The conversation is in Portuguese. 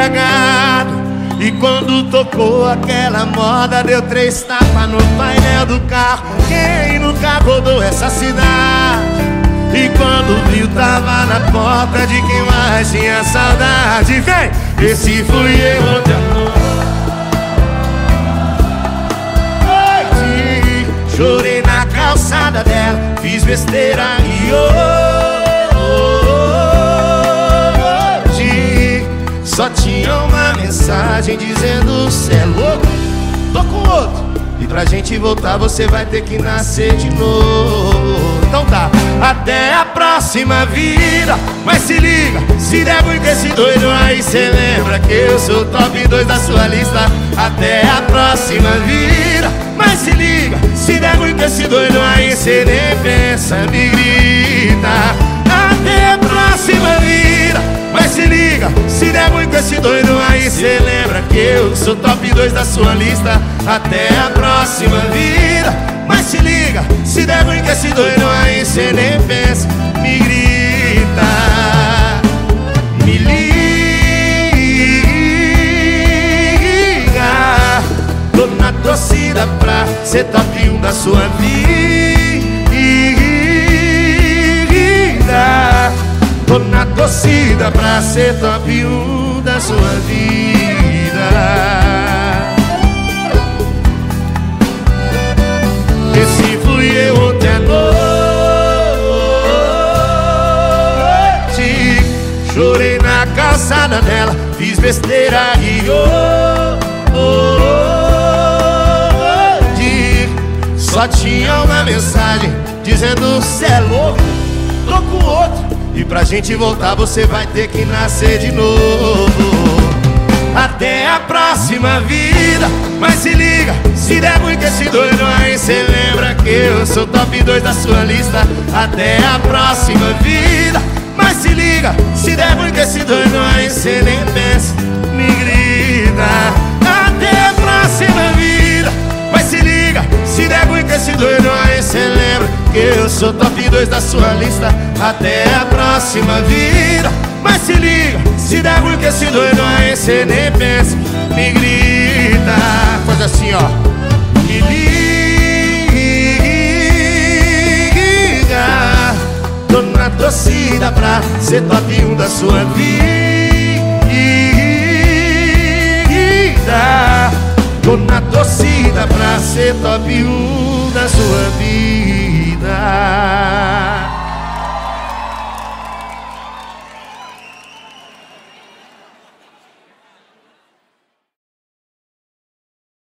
embriagado. E quando tocou aquela moda, deu 3 tapas no painel do carro. Quem nunca rodou essa cidade? E quando viu, tava na porta de quem mais tinha saudade. Vem! Esse fui eu ontem à noite. Chorei na calçada dela, fiz besteira e hoje só tinha uma mensagem dizendo: cê é louco, tô com outro, e pra gente voltar você vai ter que nascer de novo. Então tá, até a próxima vida. Mas se liga, se der muito esse doido aí, cê lembra que eu sou top 2 da sua lista. Até a próxima vida. Mas se liga, se der muito esse doido aí, cê nem pensa, me grita. Até a próxima vida. Mas se liga, se der muito esse doido aí, cê lembra que eu sou top 2 da sua lista. Até a próxima vida. Mas se liga, se der muito esse doido aí, cê nem pensa, me grita. Me liga, tô na torcida pra ser top 1 da sua vida. Tô na torcida pra ser top 1 da sua vida. Esse fui eu ontem à noite. Chorei na calçada dela, fiz besteira e hoje só tinha uma mensagem dizendo: cê é louco, tô com outro, e pra gente voltar você vai ter que nascer de novo. Até a próxima vida. Mas se liga, se der muito esse doido aí, cê lembra que eu sou top 2 da sua lista. Até a próxima vida. Mas se liga, se der muito esse doido aí, cê nem pensa, me grita. Até a próxima vida. Mas se liga, se der muito esse doido aí, cê lembra que eu sou top 2 da sua lista. Até a próxima vida. Mas se liga, se der muito esse doido aí, cê nem pensa, me grita. Faz assim, ó. Me liga, tô na torcida pra ser top 1 da sua vida. Tô na torcida pra ser top 1 da sua vida.